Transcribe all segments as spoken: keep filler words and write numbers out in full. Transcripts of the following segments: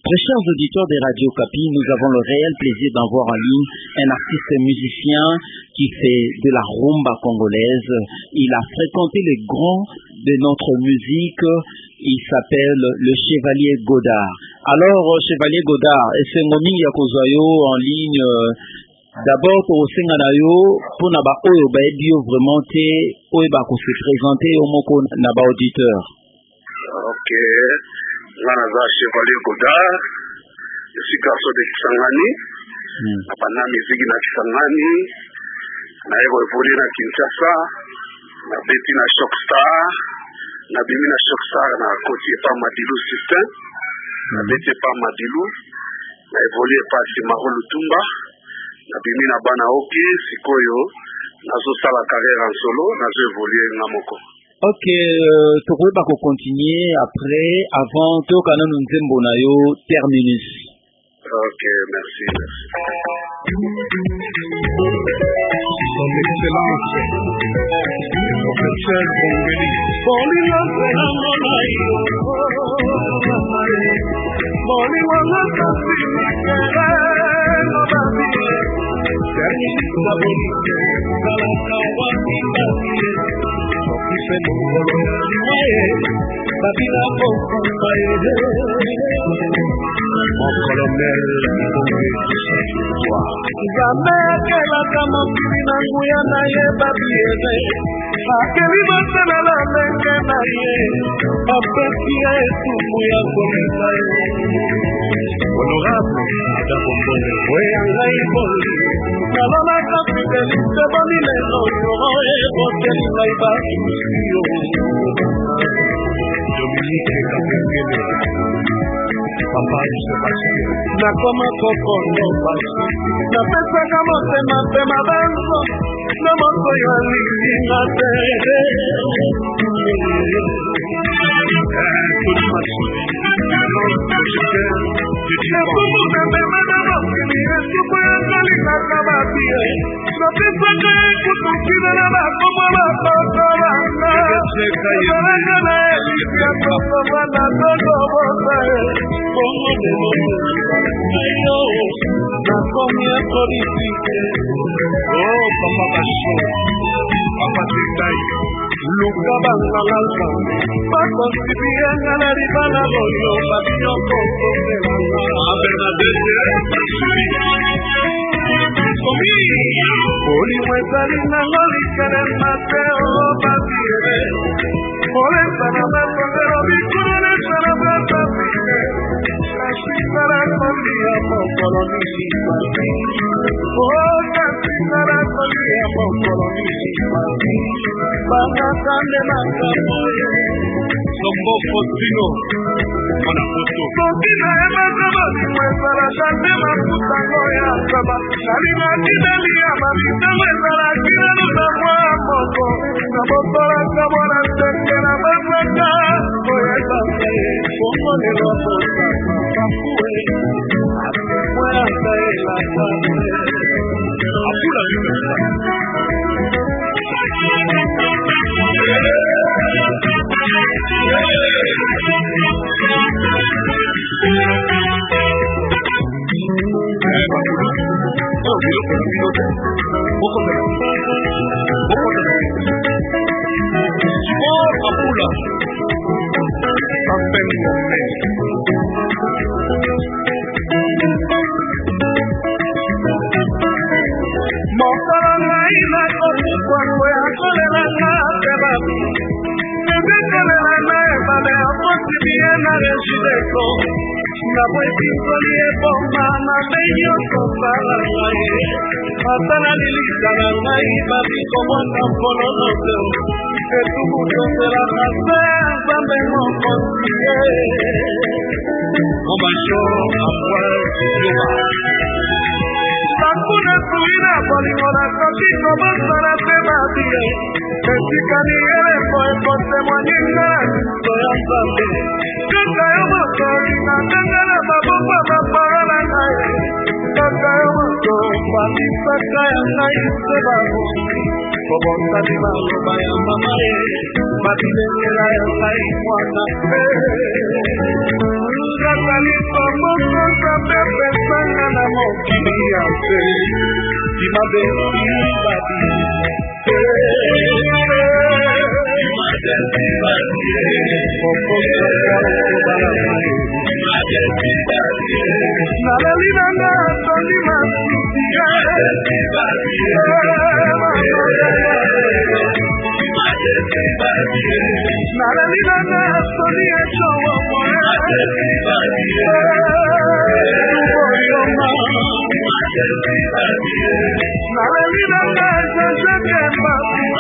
Très chers auditeurs des Radio Kapi, nous avons le réel plaisir d'avoir en ligne un artiste musicien qui fait de la rumba congolaise. Il a fréquenté les grands de notre musique. Il s'appelle le Chevalier Godard. Alors, Chevalier Godard, est-ce que Moni Yakozayo en ligne d'abord pour Senganayo pour naba oyo ba bio vraiment té oyo ba ko se présenter au moko naba auditeur. OK. Nanaza Chevalier Godard. Je suis garçon de Kisangani. Hmm. Apana musique na Kisangani. Na évolué na Kinshasa. Na beti na Shockstar. Na bimi na Shockstar na côté pas Madilu system. Na beti pas Madilu. Na évolué pas Simaro Lutumba. Na bimi na bana oki sikoyo. Nazo sala carrière en solo, nazo évolué na moko. Ok, euh, tu peux pas continuer après, avant que nous nous zembonayo terminus. Ok, merci, merci. Son Excellence, le professeur Bongeli. Bolila Senamonayo, Boliwanga Kasimikere, Nobabile, Terminus Sabonike, Kalaka Wakindabile. Babila Bokumaye, mon colonel jamais que la camopina Guyana ye babiene, akeli batana la lenge na ye, apetia etu muya komisa ye. Honorable Adabombole, oyanga iboli, nalona kafideliste boni lelo yoro e boteli na ibaki yo. Dominique Kapengele, Papa Sébastien, nakoma kokono basi, napesaka motema pema banzo, na moto yo alinga te. Nakumbuka mema na mokili esuku ya kalika kababie, napesaka kutukila na bakomo batoto banga, nabalaka na elisi ya kosoba na togo bosae, bongo de bongo ayo, nakomi ya politike, oh papa basho, papa tekai, luka banga lalka, bakosibienga na ribana loyo, babino koko selanga, abena dese, Oli mwezali na loli kere mateo babiere, ole sana matondero bikune sana batabine, kasi sana kolia mokolo nishipati, o kasi sana kolia mokolo nishipati, banga kande makamoye, sombo fotino, mana foto. Sotina ema kama mwezala kande makutango ya kama, kalina kidali ya mamita mwezala kila nuna mwa moko, kabotola kabona seke na basaka, koye kase, kongo ne rokosa, kakue, asimwe ase la kase, apula vimesa. Na bwesingoli eboma na meyo kosala ngai atana lilika na ngai babikomona mpolonote etubutondela kase nzambe mokontie omasho akwai yoba sakuna suina bolingo na koki kobosala te babie esikani elefo ekotemwaninga na miso ya nzambe kaka yo mokoli na ndenge na maboko bapara na ngai kaka yo moko bamisaka ya ngai se bakoki kobosani maloba ya mama ye babilengela ya ngai mwana pe nazali komokosa mpe pesanga na mokili ya mpe dimabesi babi nalali nanga tondi masisi nalali nanga tondi ecowo nalali nanga jajabemba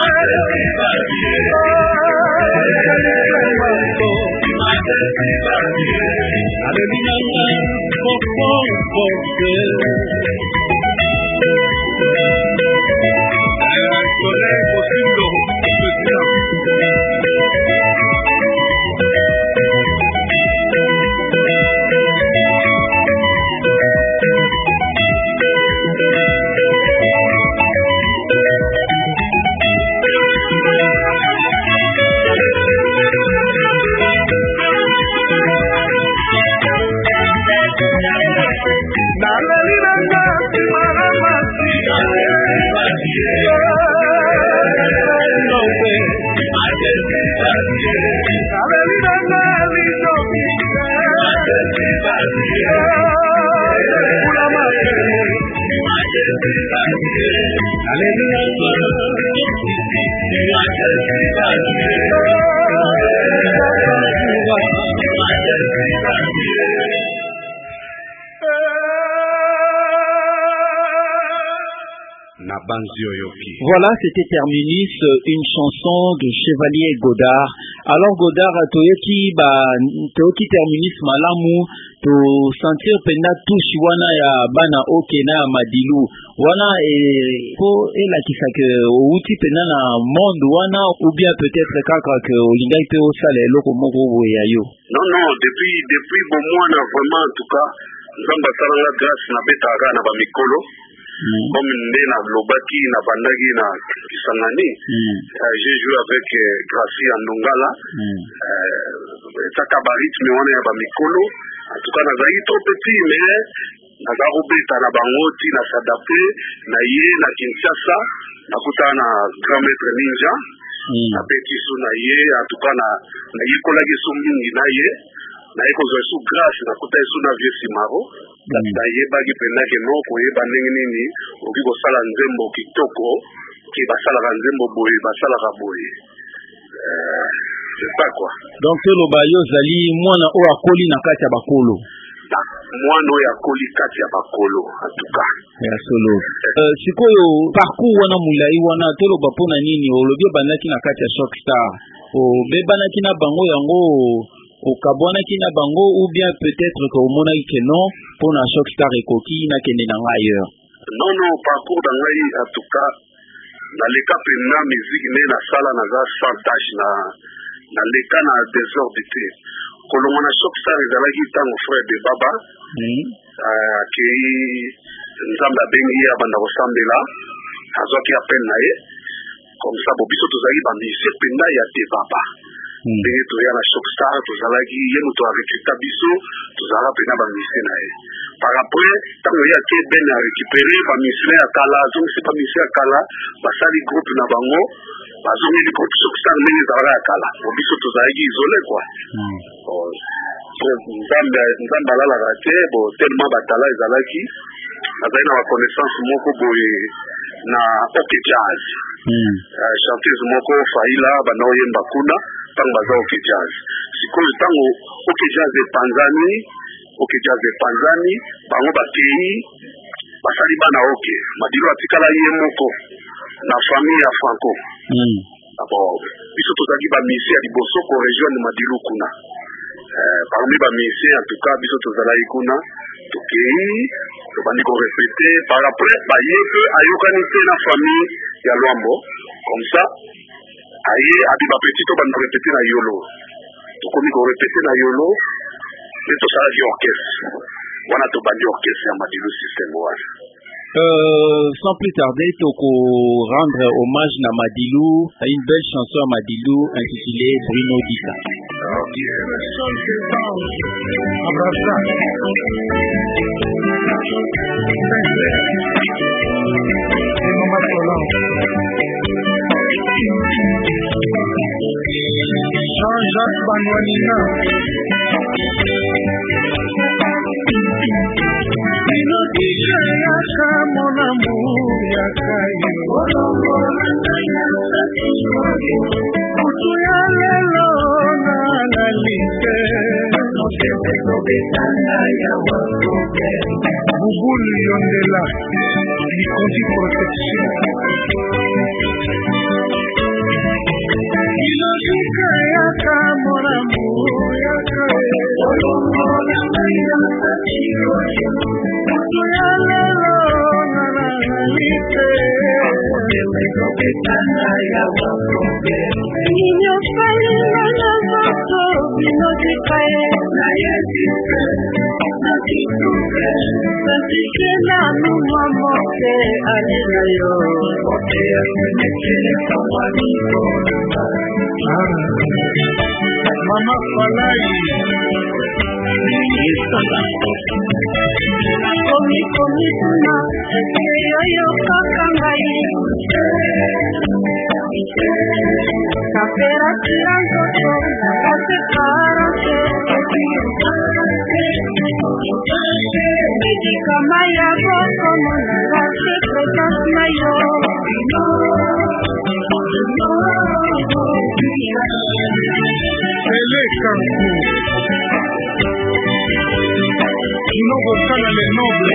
Voilà, c'était Terminus, une chanson de Chevalier Godard. Alors Godard, toyoki ba toyoki Terminus malamu to sentir pena touche wana ya bana okena ya madilu wana e po ela kisaka outi pena na monde wana ou bien peut-être kaka que olingai pe osala eloko moko boya yo. Non non, depuis depuis bon mois na vraiment en tout cas nzamba salanga grâce na betaka na ba mikolo. Mm. Comme nde na lobaki na bandaki na Kisangani, mm. euh, j'ai joué avec euh, Gracie Andongala, mm. euh, ça cabaret mais on est à Mikolo. En tout cas, on a trop petit mais na zarobeta na bangoti na s'adapter na yé na Kinshasa, na kuta na grand maître ninja, mm. na petit sou na yé, en tout cas na na yé kolagi sou mingi na yé. Na eko zo sou grâce na kuta sou na vieux Simaro. La taille bagi penake no ko yeba ndenge nini oki ko sala nzembo kitoko ki basala nzembo boye basala boye euh c'est ça quoi. Donc le bayo zali mwana o akoli na kati ya bakolo mwana o akoli kati ya bakolo en tout cas ya solo euh sikoyo parcours wana mulai wana tolo bapona nini olobi banaki na kati ya Shockstar o bebanaki na bango yango au kabwana kina bango ou bien peut-être que au mona que non pour na Shockstar ekoki na kende na ailleurs. Non non, parcours d'angai en tout cas na leka pena musique ne na sala na za santage na na leka na désordre kolonga na Shockstar ezalaki tango frère de baba mm. euh ki nzamba bengi ya banda kosambela azoki appel na ye comme ça bobiso tozali ba musique pena ya te baba. Ndenge toya na Shockstar tozalaki ye moto arecruta biso tozala pena ba mission na ye par après tango ya ke ben a récupérer ba mission ya kala donc c'est pas mission ya kala basali groupe na bango bazongi di groupe Shockstar ndenge ezalaka ya kala biso tozalaki isolé quoi nzambe nzambe alalaka te bo tellement batala ezalaki azali na baconnaissance moko boye na ok jazz chanteuse moko faila banaoyemba kuna tango baza ok jazz sikoyo tango ok jazz epanzani ok jazz epanzani bango bakei basali bana ok madilo atikala ye moko na famille ya Franco abo biso tozali ba mission ya liboso ko région de Madilu kuna euh parmi ba mission en tout cas biso tozalaki kuna tokei tobandi ko répéter par après ba yepe ayokani te na famille ya Lwambo comme ça aye abi ba petit to bandi répéter na yolo tokomi ko répéter na yolo et to sala di orchestre wana to bandi orchestre ya Madilu system wana. Euh, sans plus tarder, toko rendre hommage à Madilu, à une belle chanson à Madilu intitulée Bruno Dika. Le sol des anges. Abrazar. Sinclair. Et Maman Solange. Jean-Jacques Banouanina. Inodisha yaka mon amour yaka yo. Kutu ya lelo na lalite. Bubulu yondela. Ikondi protection. Inodisha yaka mon amour yaka yo. Niño palina na vato vino de cae na yesite na tituke sentike na numa mote alina yo mote aseneke kawani Mama Falai Komi komi tuna yo yo kakangai Kapera tirango to ate karate Midi kama ya boko mona se protas mayo Ele Kanku No vocala le noble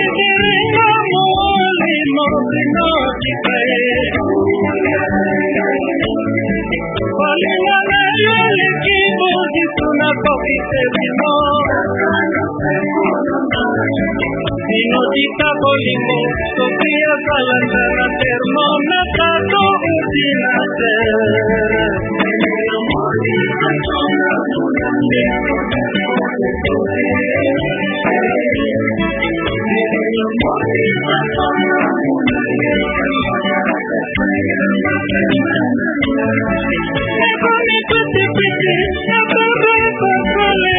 Inodita bolimo, Sofia Salandana, termometa do udinate. Come tutti pitti, a torre popole.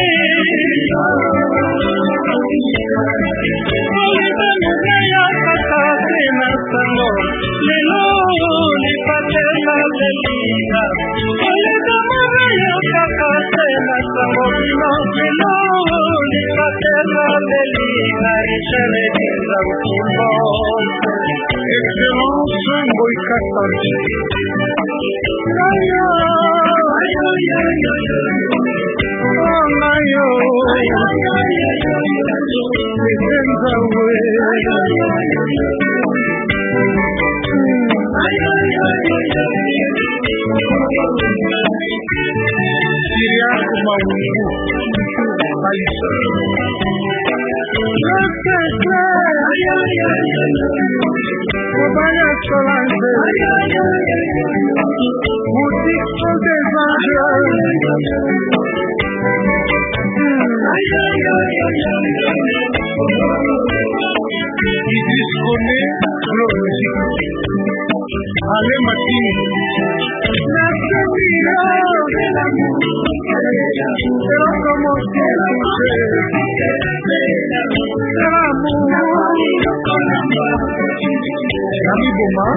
Excellence Boycatante. Ayo, ayo, ayo, ayo, ayo, Ale Martini la vida de la mujer pero como siempre Ami Boma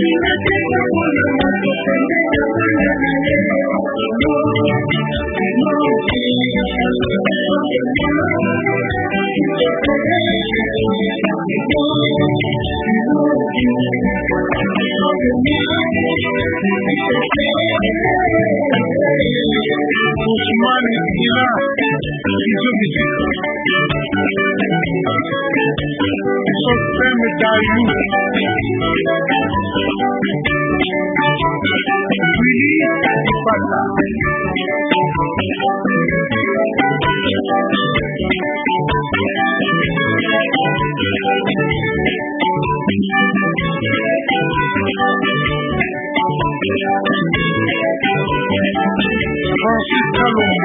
Usman Ila Izumizi Sostem Dayu Willy Pata Francis Kalum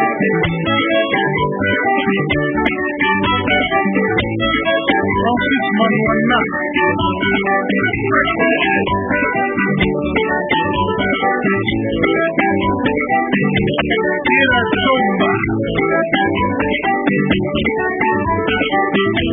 Francis Manuana Tira Somba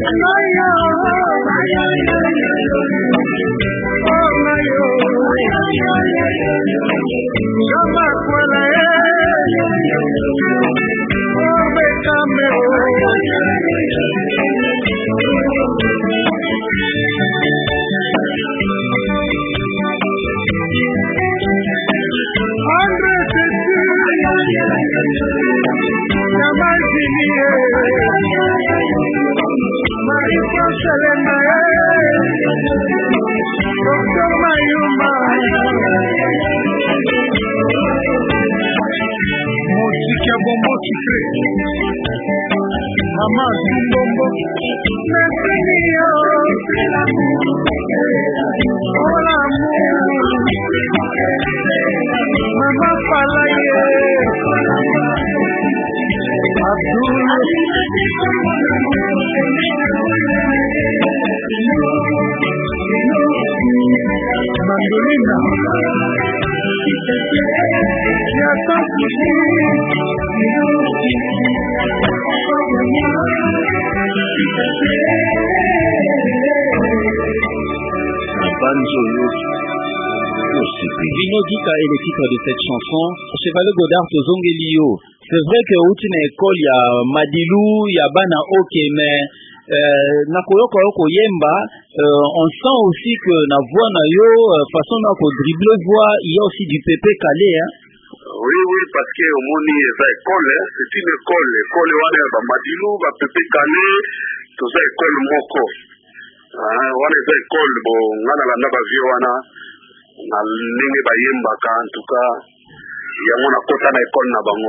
Vinodika est le titre de cette chanson. Chevalier Godard Tozongelio. C'est vrai que outi na école ya Madilu ya bana ok mais euh, na koyoka yoko yemba euh, on sent aussi que na voix na yo euh, façon na ko dribbler voix il y a aussi du pépé calé hein. Oui oui parce que au moni eza école hein? C'est une école école wana ba Madilu ba pépé calé toza école moko hein wana eza école bo ngana la na ba vie wana na ndenge bayembaka en tout cas yango na kota na école na bango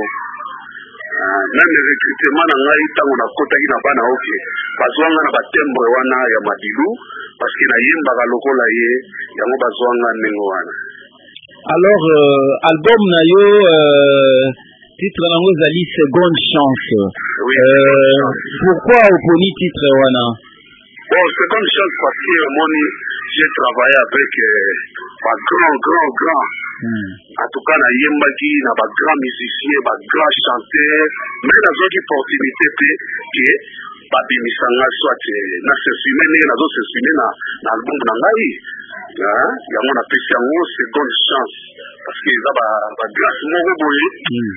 même recrutement na ngai ntango nakotaki na bana oke bazwanga na batembre wana ya Madilu parce que nayembaka lokola ye yango bazwanga ndenge wana. Alors euh, album na yo euh, titre nango ezali seconde chance. Oui, euh, pourquoi oponi titre wana? Bon, seconde chance parce que moni j'ai travaillé avec euh, ba grand grand grand hmm. En tout cas na yembaki na ba grand musicien ba grand chanteur mais na zoki opportunité pe que ba bimisanga soit na s'exprimer ndenge na zo s'exprimer na na album na ngai hein yango na pesi yango seconde chance parce que za ba ba grâce moko boye hmm.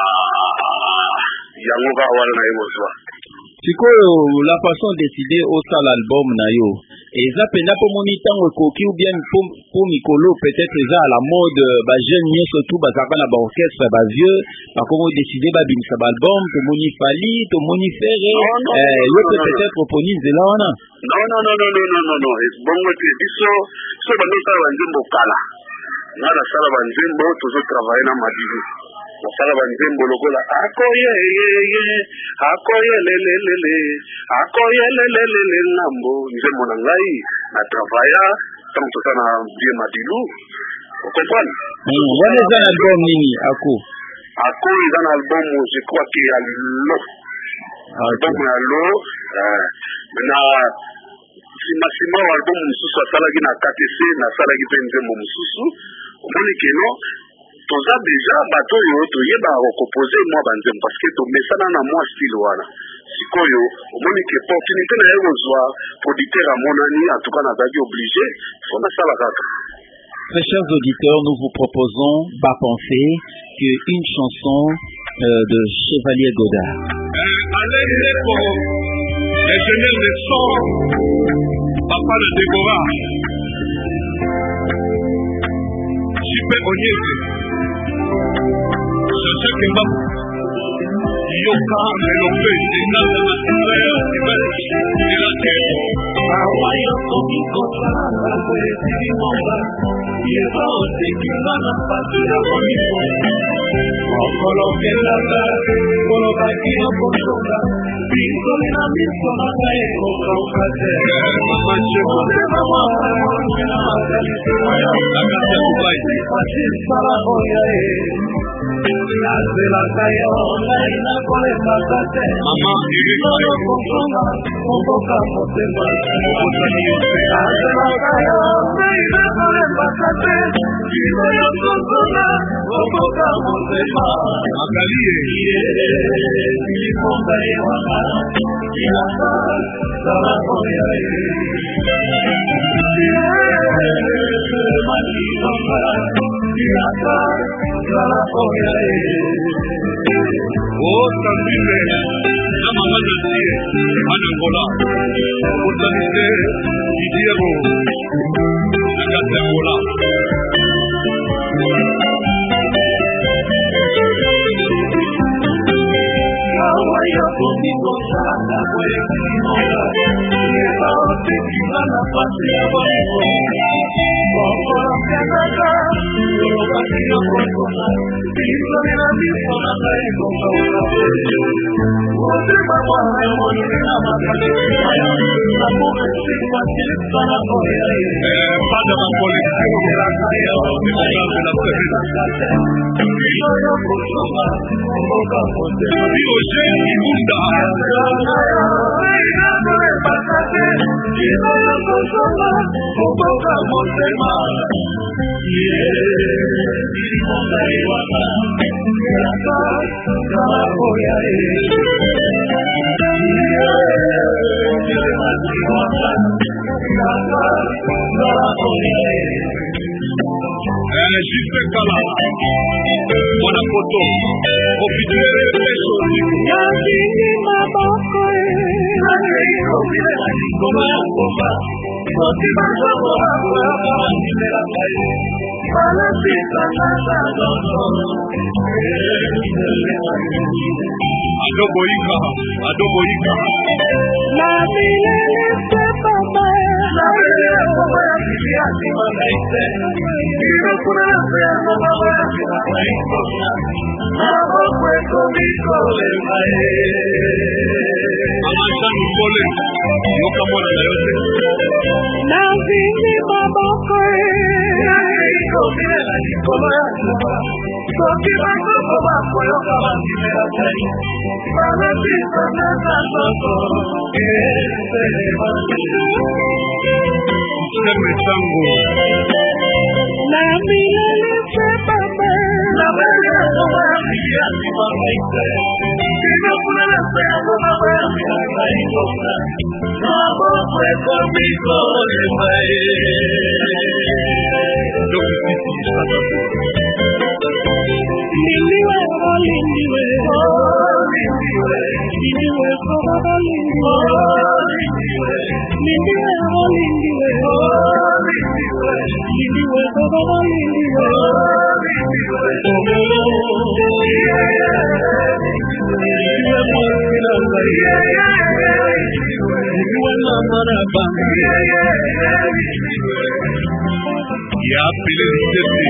Ah yango ba wala na yo so sikoyo la façon décider au sal album na yo eza penda po moni tango koki ou bien pour mikolo peut-être eza à la mode ba jeune nye surtout bazaka na ba orchestre ba vieux ba komo décider ba bimisa ba album to moni Fali to moni Ferré euh yo peut-être oponi zela wana non non non non non non non es bon que biso so ba nota ba nzembo kala ngala sala ba nzembo tozo travailler na Madilu basala banzembo lokola akoye ye ye akoye le le le le akoye le le le le ngambo nzembo na ngai na travaya tant que ça na bien Madilu vous comprenez wana eza na album nini ako ako eza na album je crois que ya lo album ya lo na sima sima album mususu asalaki na K T C na salaki pe nzembo mususu omoni keno toza déjà bato yo toyeba kokopose mwa banzembo parce que tomesana na mwa style wana sikoyo omoni ke opportunité na yo kozwa producteur amonani en tout cas nazalaki obligé faut nasala kaka. Très chers auditeurs, nous vous proposons Bas Penser, qui est une chanson euh, de Chevalier Godard. Euh, Alain Lepo, ingénieur de son, papa de Déborah, Super Onyeze, Chacha Kemba, Yoka Melope, Nana Frère, Nibel, Hawaii, Komiko, Sala, Kwesi, Momba, Yeva, Osekila, Napati, Komiko, Okolo, Kelala, Kolo, Baki, Okoshoka, Pinko, Lina, Pinko, Nakae, Okokate, Mama, Cheko, Mama, Mama, Agalite, Maya, Akate, Kubai, Pati, Sala, Oyae, Nase, La, Kayo, Laina, Kole, Makate, Mama, Iriko, Okoshoka, Okoka, Motema, Okosani, Nase, La, Kayo, Laina, Kole, Makate, Imo, Okoshoka, Okoka, Motema, Akalie, Imo, Kayo, yaka zala koya maninonga yaka zala koya o tambile na mama nasie anangola otanite idiego nakatangola Awaya conmigo sana kuekimonga Yeba otekima na pasi ya waivo Kokoro kenaka Yobaki okokona Bizo nina biso na kaiko kauna peyo Wote mama moni na makale Maya na mume sikwa silpa na koya Pada na kolektivo Kaya Kaya Kaya Bizo yo kusoma Oka kote Bizo je ibunda Ina kore bakate Bizo yo kusoma Oka motema Yeah Ilimonga iwana Yaka Kala koya Yeah Ilimati iwana Yaka Kala koya Eh, juste Kala Mwana koto Officiere peso Yasini maboko Yasini kofile Koma ya koma Koti mazoko Koma kama Nimela kaye Mala pita Nasa dono Adobo ika Adobo ika La milele se papa La milele Koma ya kiti Asi manaite Ino kuna ya fea Koma ya kiti Koma Mabo kwe komiko Lemae Amashanu kole Yoka mwana na yote Na vini maboko Na vini komile Na nikolo ya kuba Soki makoko Bako yoka Bakime la kai Mala pisa na nasoko Ese mani Seme tango Na milele se papa Na milele Koma ya kiti Asi manaite Ino kuna na fea Koma ya kiti Koma Mabo kwe komiko Lemae Lindiwe, oh lindiwe, oh lindiwe, lindiwe, oh lindiwe, oh lindiwe, lindiwe, oh lindiwe, oh lindiwe, lindiwe, oh lindiwe, oh lindiwe, yeah, lindiwe, mwana ngai, yeah, lindiwe, mama na banga, yeah, lindiwe, ya pile sisi.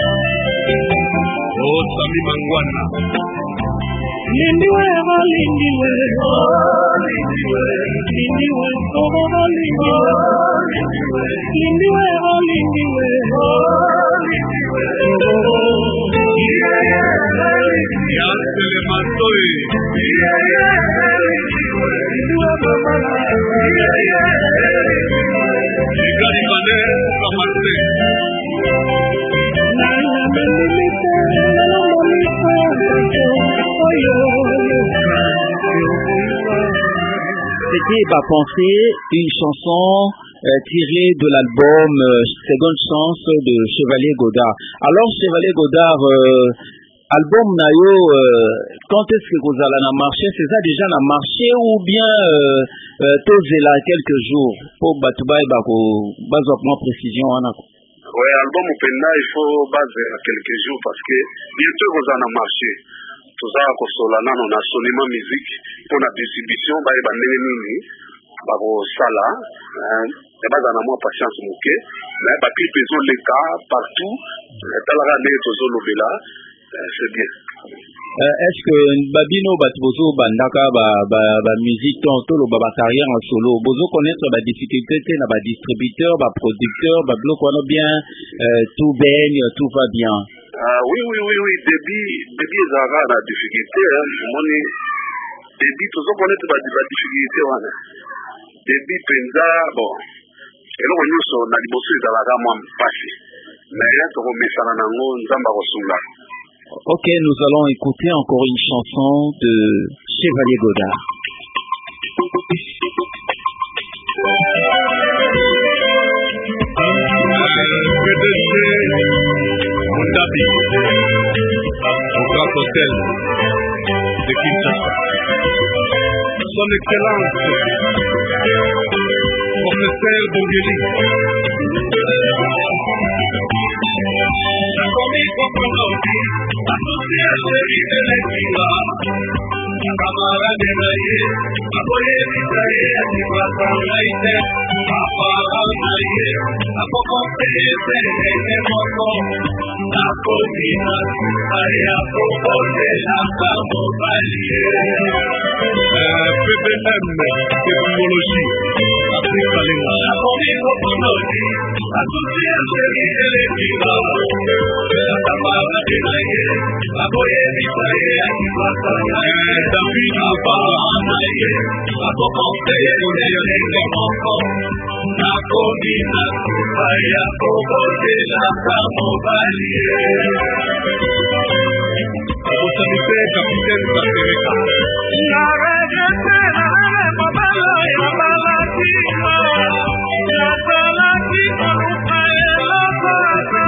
Oh, Sami Mangwana. Lindiwe, oh, lindiwe, oh, lindiwe, lindiwe, oh, lindiwe, lindiwe, lindiwe, oh, lindiwe, oh, lindiwe, yeah, yeah, Selemantoe, yeah, yeah, lindiwe, lindiwe, mama, yeah, yeah, Chikari Mane, Kamarte. C'était Ma Pensée, une chanson euh, tirée de l'album euh, Seconde Chance de Chevalier Godard. Alors Chevalier Godard, euh, album Nayo, euh, quand est-ce que vous allez en marché? C'est ça déjà en marché ou bien euh, euh, posez là quelques jours pour Batoubaï Bako, Bazouapement Précision Anako? Oui, album Penda, il faut baser à quelques jours parce que bientôt vous en a marché. Tout ça, Kosolana, on a seulement musique pour la distribution, bah, il va mener bah, au sala, il va dans la patience mouké, mais bah, puis besoin les cas partout, talara né tozo lobela, c'est bien. Est-ce que babino batbozo bandaka ba ba ba musique ton to lo ba carrière en solo bozo connaître ba difficulté na ba distributeur ba producteur ba bloc on bien euh, tout baigne tout va bien. Ah oui oui oui oui début début zara la difficulté hein moni début tozo connaître ba ba difficulté wana début penza bon eloko nyuso na liboso ezalaka mwa mpasi mais to komesana nango nzamba kosula. Ok, nous allons écouter encore une chanson de Chevalier Godard. P D G Mondabi, au Grand Hôtel de Kinshasa. Son Excellence, Professeur Bongeli. Conmigo conocí a tu cielo y de la esquina. Cámara de raíz, apoye mi traje, y pasa la ide, apaga la ide, a poco se dice en el mozo, la cocina, allá poco de la camuflaje. P B M, tecnología, Africa Lima. Conmigo conocí a tu cielo y de la esquina. Cámara de raíz, apoye mi traje, y pasa la ide. David Abanaye, Aboko Tele Lenge Moko, Nakodina, Aya Boko Tela Kamobalie. Responsabilité capitaine Batereka. La regete, la remobalo, ya balatika, ya balatika, upae la bata.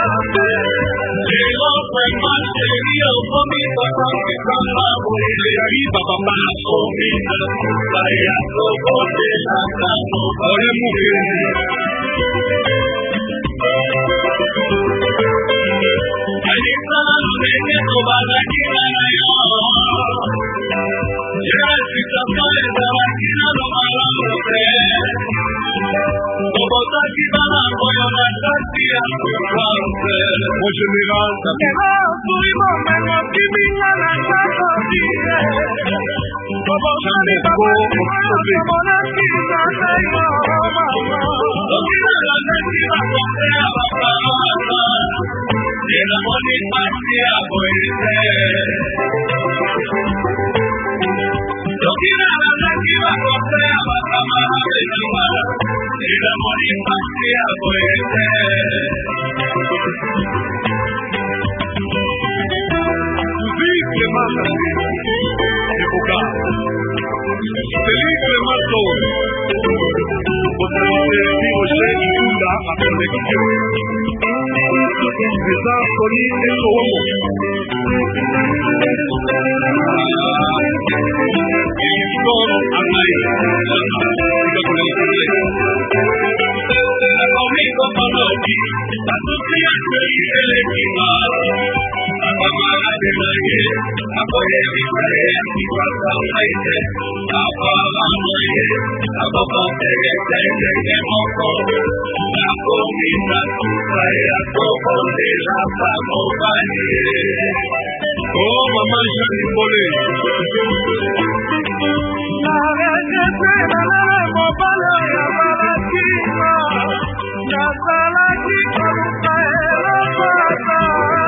Lelo fue más serio, conmigo con mi cama, voy de arriba, papá, comida, vaya como de la cama, oye mujer. Ahí está la luz que no va a la esquina, ya si se puede, la esquina no va a la como aquí van a apoyar la estancia, mon général, oh maman Jeanne Bolé. La regete, la remobalo, ya balatika, ya balatika, upae la bata.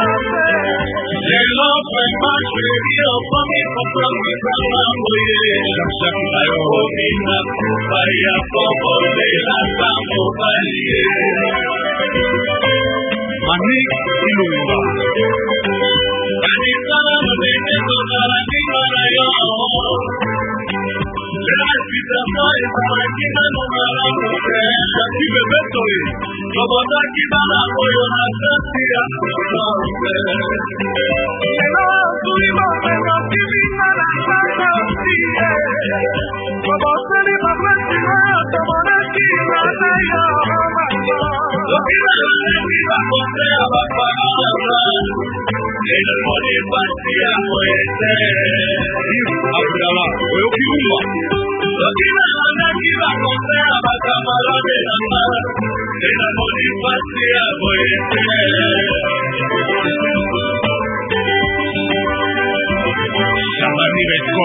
Lelo fue más serio, conmigo con mi cama, voy de la comida, vaya como de la camuflaje. Mani Ilunga. Anitana nene tona kimara yo. Gracias a esa kina no mara mute. Shaki bebeto e. Robota kibara koyo na satia. Eno tulibo eno kibina na satia. Robota ni mabati na tomona kina na yo. Lokina na kiba kote abapa. El Bonifacia muerte. Abdala, veo que uno. Lo que la kiba kote abapa de la mar. El Bonifacia muerte. Shamani Beko.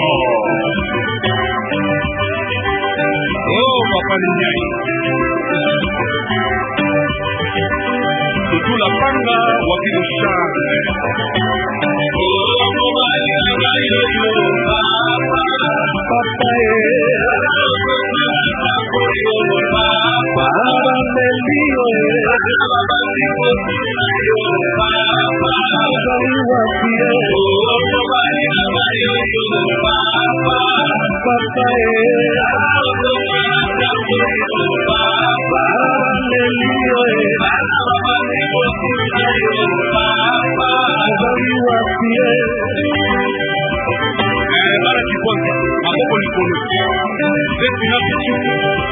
Oh, Papa Niñay. Tutu la panga wakili shane. Oh, Papa Niñay. Papa eh. Papa Melio eh. Papa Melio Papa. Oh, Papa Niñay. Papa. papa Lelio Wasie Mara Kiponza Maboko Likolo Zetu na Pichuku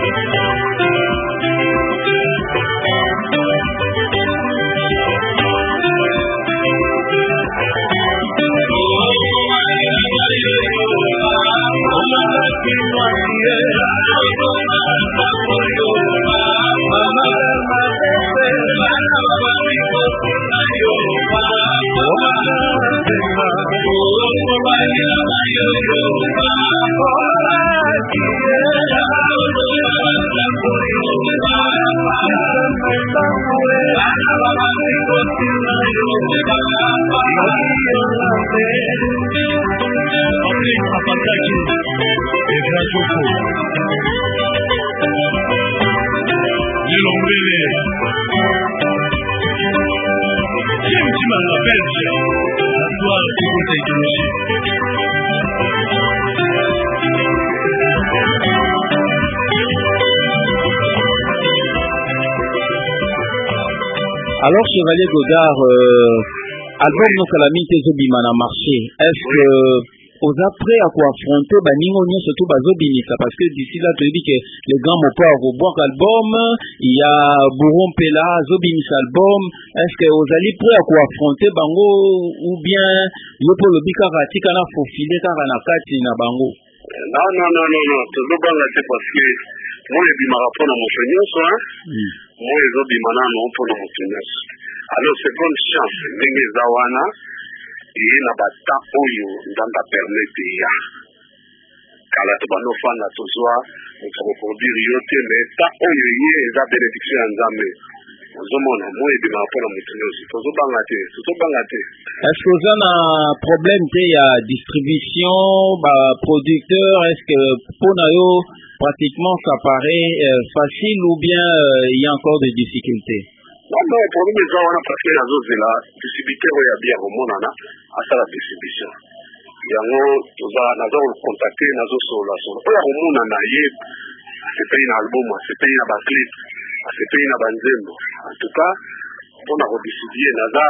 Alors, Chevalier Godard, euh, album no calamité zobimana marché. Est-ce que aux après à quoi affronter baningo nyo surtout bazobimisa parce que d'ici là tu dis que les grands mots pas au boire album, il y a Bourron Pela zobimisa album. Est-ce que aux allez prêt à quoi affronter bango ou bien yo pour le bikarati kana faufilé kana na kati na bango? Non non non non non, tout le banga c'est parce que moi les bimara pour mon seigneur ça. Moi les zobimana non pour mon seigneur. Alors seconde chance ndenge zawana et na bata oyo ndanda permettre ya kala to bano fanga tozwa ko produire yote mais ta oyo ye za bénédiction ya nzambe ozomona mo e bima pour mutunosi tozobanga te tozobanga te. Est-ce que vous avez un problème de ya distribution ba producteur, est-ce que pour nayo pratiquement ça paraît euh, facile ou bien euh, il y a encore des difficultés? Non, non, le problème est qu'on a passé la zone de la distributeur où il y a bien au monde, à ça la distribution. Il y a un autre contacté, un autre sur la zone. Il y a un monde en aïe, c'est pas un album, c'est pas un clip, c'est pas un banzembo. En tout cas, on a redistribué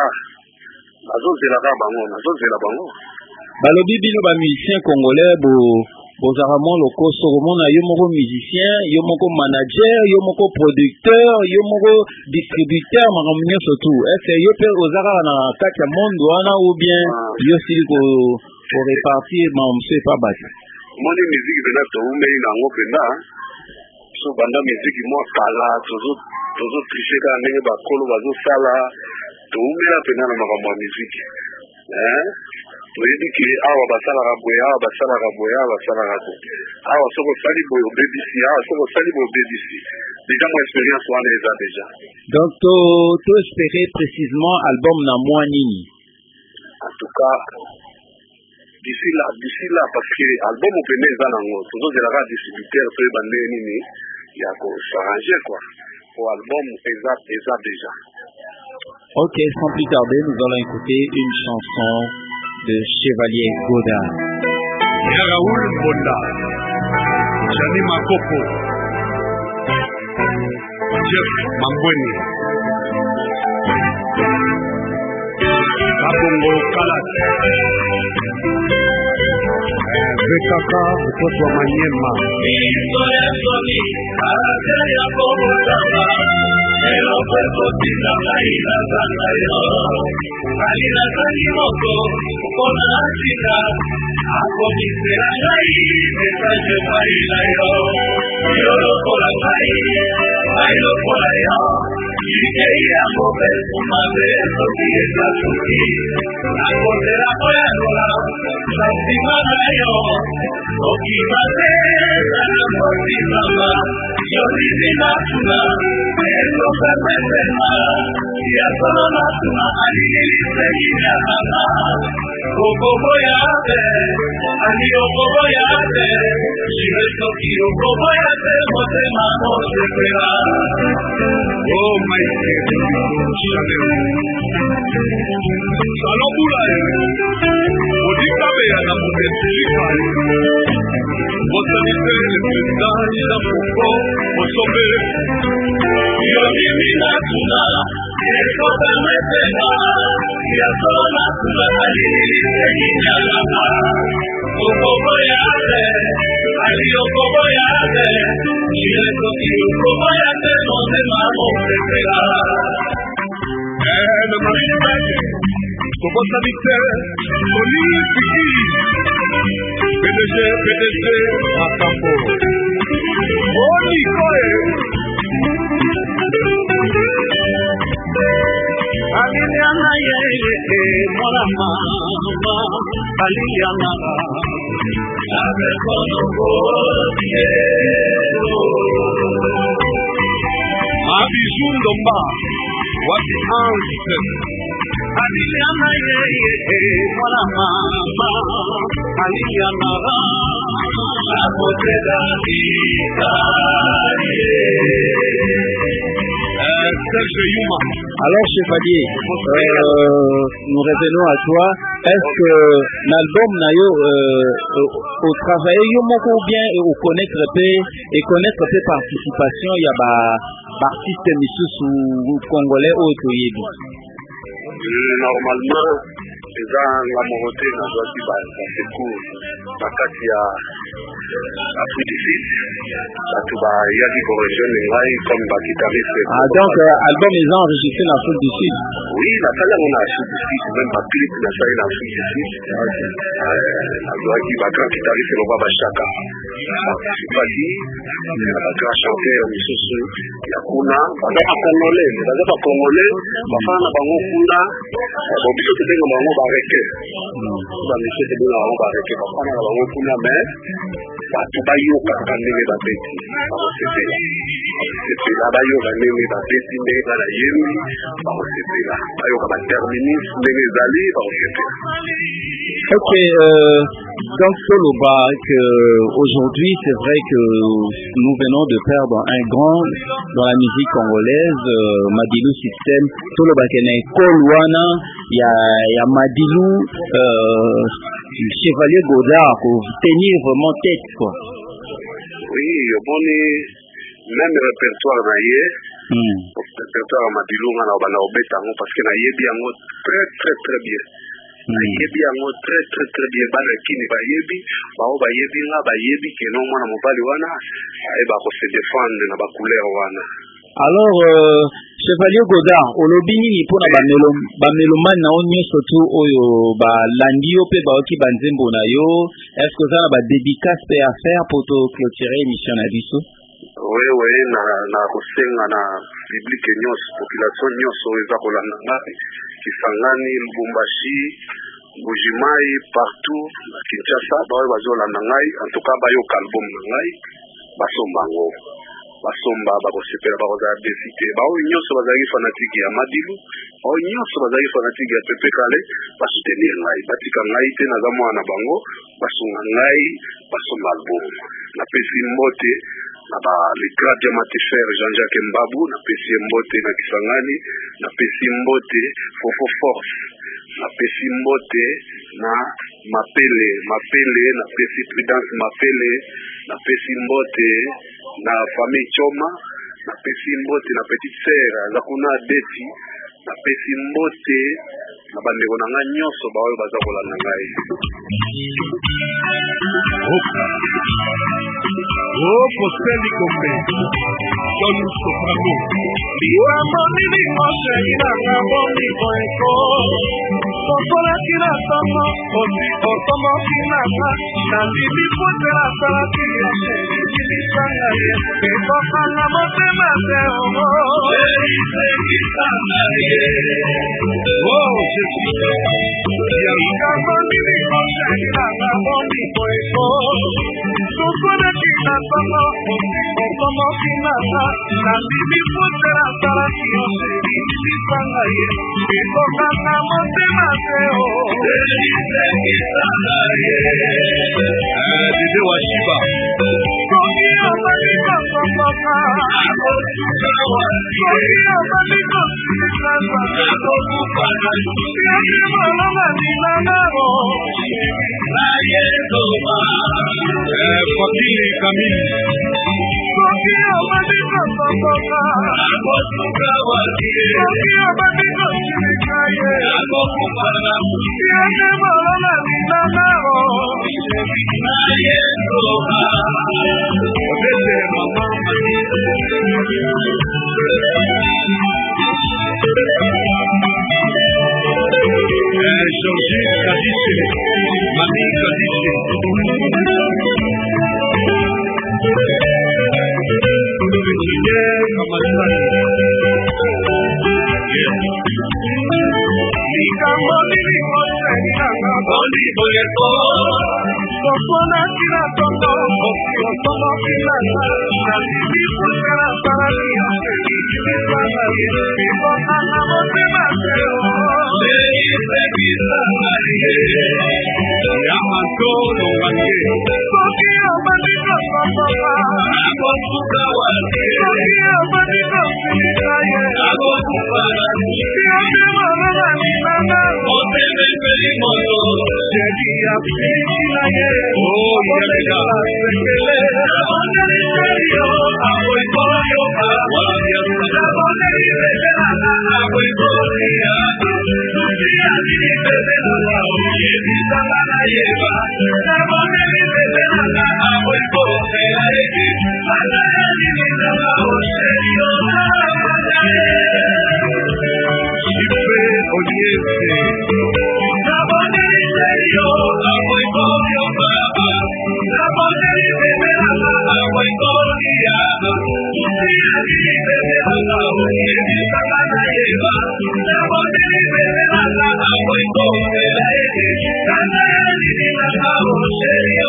la zone de la bango, la zone de la bango. Balobi bino ba musicien congolais bo bozaramo loko soromona yo moko musicien, yo moko manager, yo moko producteur, yo moko distributeur makamnyo surtout. Est-ce que yo pe ozara na kati ya monde wana ou bien yo sili ko ko répartir mamse pa bati? Moni musique bena to umei na ngo bena. So banda musique mo kala tozo tozo tricher ka ndenge ba kolo bazo sala to umela pena na makambo ya musique. Hein? Oui, que awa basala raboya, awa basala raboya, awa basala raboya. Awa soko sali bo B B C, awa soko sali bo B B C. Déjà mon expérience wana eza déjà. Donc to to espérer précisément album na moi nini. En tout cas d'ici là, d'ici là parce que album au pene eza nango, toujours de la distributeur pe bande nini, ya ko s'arranger quoi. Pour album eza eza déjà. OK, sans plus tarder, nous allons écouter une chanson de Chevalier Godard. Raoul Bonda, Jani Makoko, Jeff Mambweni, Abongo Kalat, Bekaka, mtoto wa Manyema. Pero puedo tina baila zangayo Alina zanimoko Kona chika Ako misera ngai Mesaje baila yo Yoro kola ngai Bailo kola yo Ike ya mobe Umame Soki esa suki Ako tera kola kola Santima nayo Soki mate Sana mosi mama Yori zina tuna Eno Sema, ya solo na tuma alili senya hana. Okobo yabe, ani okobo yabe, shireto ki okobo yabe, mote mamo sekwera. Oh my God, Salobula, odikabe ya na mumesika. Botaniser le président Ida Moko Osombe Yomi Natuna Ekota Metena Yasona Tuna Alili Nyalama Okobo Yate Ali Okobo Yate Chileto Ki Okobo Yate Nose Mamo Petega And the Marine Band Botaniser Olympique P D G, P D G, Makambo. Oli Koe. Aliliana yeye, mwana mama, aliliana. Abe kono kote. Abijou Ndomba, wati anse. Aliliana yeye, mwana mama, aliliana. Alors chevalier, euh, nous revenons à toi. Est-ce que l'album nayo au travail yo moko bien et au connaître peu et connaître peu participation il y a ba artiste misusu congolais au toyebi. Normalement eza la morote na zwaki ba secours bakati ya Afrique du Sud bato bayaki correction ngai comme baguitariste. Ah donc euh, album est enregistré en Afrique du Sud. Oui, la salle on a Afrique du Sud, même pas clip na salle en Afrique du Sud. Na zwaki ba grand guitariste no ba bashaka. Participaki na ba grand chanteur misusu ya kuna baza ba congolais, baza ba congolais bafana bango kuna bo biso tebenga bango ba reke. Ba biso tebenga bango ba reke bafana bango kuna mais bato bayoka ndenge babeti bakosepela bakosepela bayoka ndenge babeti ndenge bana yembi bakosepela bayoka baterminus ndenge ezali bakosepela. Ok, euh, donc Toloba, que aujourd'hui c'est vrai que nous venons de perdre un grand dans la musique congolaise, euh, Madilou System, Toloba Kene Kolwana, il y a, y a Madilou, euh, Chevalier Godard, pour tenir vraiment tête quoi. Oui, bon, même répertoire naïe, mm. répertoire Madilou, on a obéta parce que naïe bien très très très bien. Bayebi yango très très très bien bana kini bayebi bao bayebi nga bayebi keno mwana mobali wana ayeba ko se défendre na ba couleur wana. Alors euh, Chevalier Godard olobi nini pona ba melo ba melomane na onyo surtout oyo ba landi yo pe ba oki banzembo na yo, est-ce que ça ba dédicace pe à faire pour to clôturer émission na biso? Oui oui na na kosenga na public nyos population nyos eza kolanda ngai Kisangani, Lubumbashi, Bujimai, partout, Kinshasa, bawe bazolanda ngai, en tout cas bayo album na ngai, basomba ngo. Basomba bakosepela bakozala desite. Bawo nyonso bazali fanatique ya Madilu, bawo nyonso bazali fanatique ya Pepe Kale, basoutenir ngai. Batika ngai te naza mwana bango, basunga ngai, basomba album. Na pesi mbote na ba le grand diamantifère Jean-Jacques Mbabu, na pesi mbote na Kisangani, na pesi mbote Fofo Force, na pesi mbote na Mapele, Mapele na pesi Prudence Mapele, na pesi mbote na famille Choma, na pesi mbote na petite sœur za kuna Deti, na pesi mbote na bandeko na nga nyonso bawe baza kolanda ngai. Oh, Posteli Kombe, Don Soprano. Liwambo nini koshe ina ngambo miko eko. Kosola kina tomo, osi otomo kina nga. Nandimi pote la salati yoshe, nini sanga ye. Eko kanga mote mate omo. Eri se kisanga ye. Oh, Jesus. Liwambo nini koshe ina ngambo miko eko. Kosola kina tomo, osi otomo kina nga. Nandimi pote la salati yoshe, nini sanga ye. Eko kanga mote mate omo. Eri se kisanga ye. Dide wa Shiba. Komi amani koko Sokoka, Sokia Bandiko, Sikasa, Sokupana, Yaki Malonga Ninanaro, Ayetoma, Fakiri Kamili, Sokia Bandiko, Sokoka, Sokia Bandiko, Sikaya, Sokupana, Yaki Malonga Ninanaro, Ayetoma, Odete Mama, Georgie Kadishe, Mami Kadishe. Virginia Kamasani. Nikamoni nikoseni nanga boli boyeto. Sokona kila tondo, okio tondo kila sa. Nasi kusera para kia, ikini sana ye. Ibo ana mote maseo. Leise kisana ye. Yamantono wange. Sokia bandiko sokoka. Agosuka wange. Sokia bandiko silika ye. Agosuka wange. Yake marana ninana. Oteme pelimoto. Jadi ya silika ye. Oh yelega. Sekele. Abondeli serio. Aboy koyo kawa. Abondeli serio. Aboy koyo kawa. Sudia mini bebe nana. Yedi samana yeba. Abondeli bebe nana. Aboy koyo kawa. Abondeli nana. Serio. Shipe odiese. Abondeli serio. Aboy koyo kawa. Abondeli bebe nana. Aboy koyo kawa. Sudia mini bebe nana. Yedi samana yeba. Abondeli bebe nana. Aboy koyo kawa. Abondeli nana. Serio.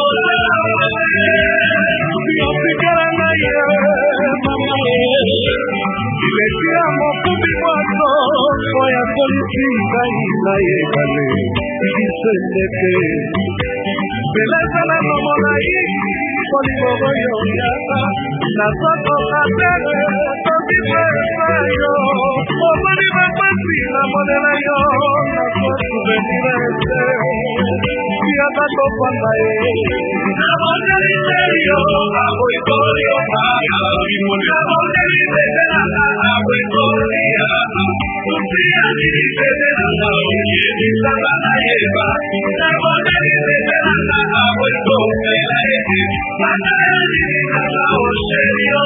Iletia mokubi wako Koya politika ila yekale Iseneke Beleza na nomona hiki Polibogo yonyaka Na soko katere Toki pesayo Omani mapasi na monela yo Na sotu benirese Kia kato panda ye Na moneli serio Abo ikorio kaya Na moneli serio Abo ikorio Usia nini serio Yedi sabana yeba Na moneli serio Abo ikorio Maneli nini serio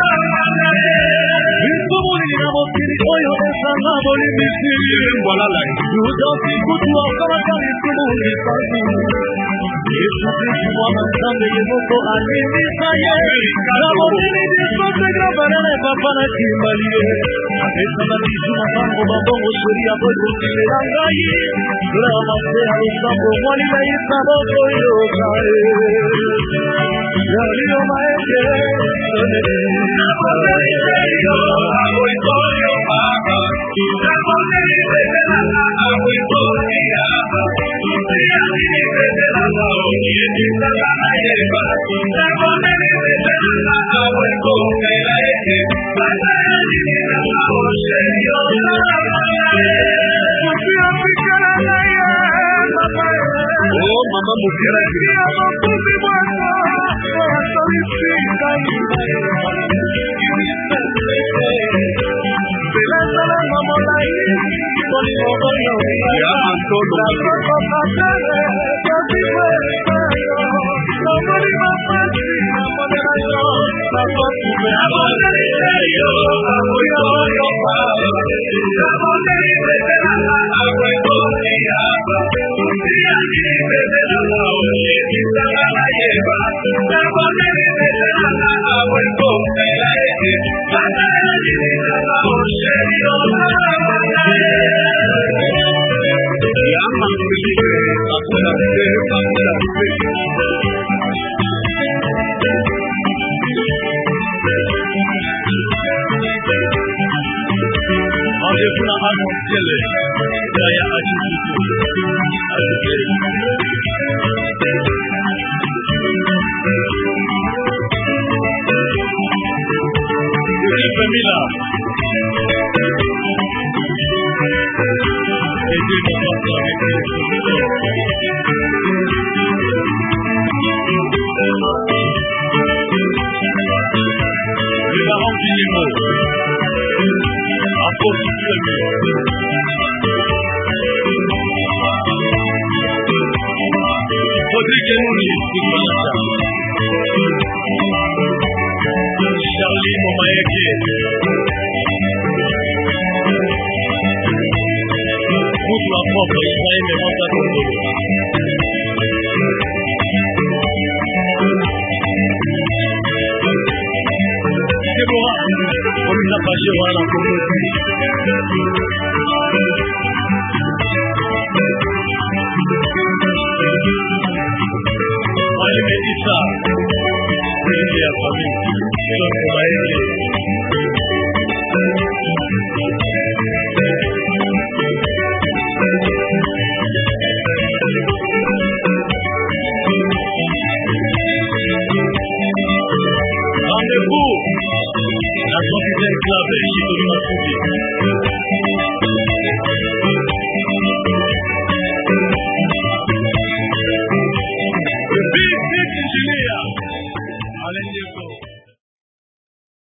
Bisumuni motiri oyo esanga boli misiri Mbolala Yudosi kutu wakala kani sumuni sangu Yesu Kristu mwana msambe yemoko alimisa ye Namo nini disote grabarele papana kimbalie Esana tizuma sango babongo sheria bojo kile yangai Leo masea usambo mwani na isaboko yokae Yaliyo maeke Namo nini serio Abo ikorio paka Namo nini serio Abo ikorio Usia nini serio Yedi sabana yeba Namo nini serio Abo ikorio Maneli nina serio Usia pikara na ye Oh mama mukira Usia mokubi wako Koya solisika Beleza na nomona hiki Polibogo yonyaka Na soko katere Toki pesayo Omani mapasi na monela yo Na sotu Abondeli serio Abo ikorio kaya Abondeli serio Abo ikorio Usia nini bebe nana Yedi sabana yeba Abondeli serio Abo ikorio Maneli nana serio Yama mbibe Akuna se Akuna se Adefuna anonsele Daya ajukutu Ajukere Philippe Mila. Aidez mon papa avec les le baron Guillemot. Apôtre Guillemot. Rodrigue Mouni, Charlie Momaeke. Moutou à propre, Israël et Manta Kondolo. Déborah, comme ça pas chez moi dans Congo. Allez, mettez ça. C'est la famille. C'est notre maïs. Rendez-vous. La Jean-Pierre Club, Chito Masubi.